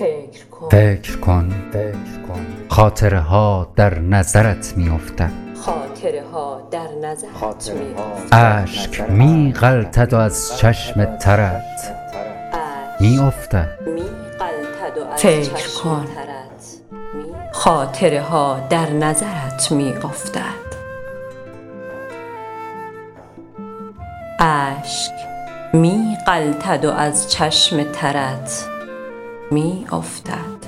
فکر کن خاطره ها در نظرت می افتد. اشک می غلطد و از چشم ترت می افتد. فکر کن خاطره ها در نظرت می افتد. اشک می غلطد و از چشم ترت می افتد.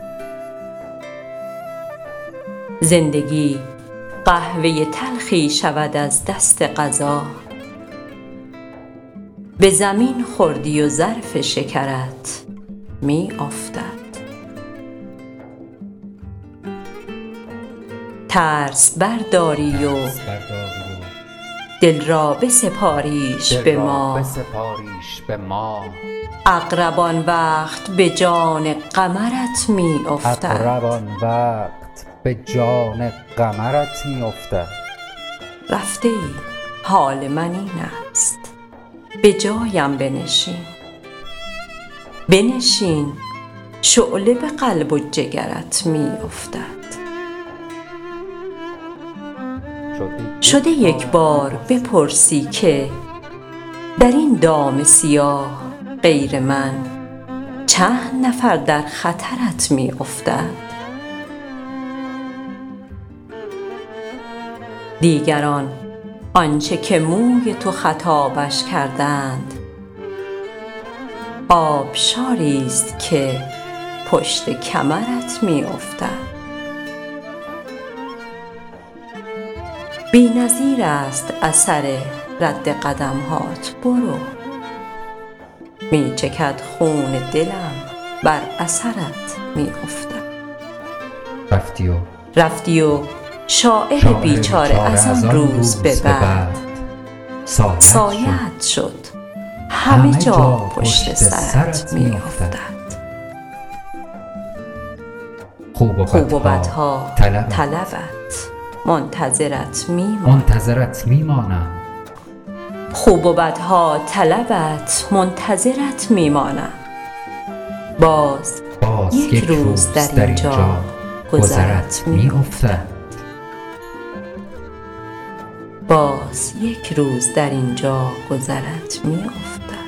زندگی قهوه تلخی شود از دست قضا، به زمین خوردی و ظرف شکرت می افتد. ترس برداری و دل را بسپاریش به ما. عقربان وقت به جان قمرت می افتد. رفته ای حال من این است، به جایم بنشین شعله به قلب و جگرت می افتد. شده یک بار بپرسی که در این دام سیاه غیر من چند نفر در خطرت می افتد. دیگران آنچه که موی تو خطابش کردند، آبشاری است که پشت کمرت می افتد. بی‌نظیر است اثر رد قدم‌هات، برو. می چکد خون دلم بر اثرت می افتد. رفتی و شاعر بیچاره از آن روز به بعد سایه‌ات شد، همه جا پشت سرت می افتد. خوب و بدها طلبت منتظرت می مانم. خوب و بدها طلبت منتظرت می مانم. باز یک روز در اینجا گذرت می افتد. باز یک روز در اینجا گذرت می افتد.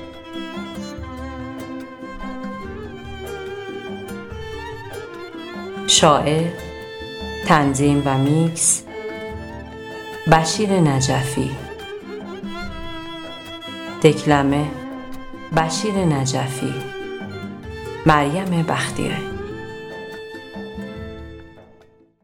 شاعر، تنظیم و میکس بشیر نجفی. دکلمه بشیر نجفی. مریم بختیاری.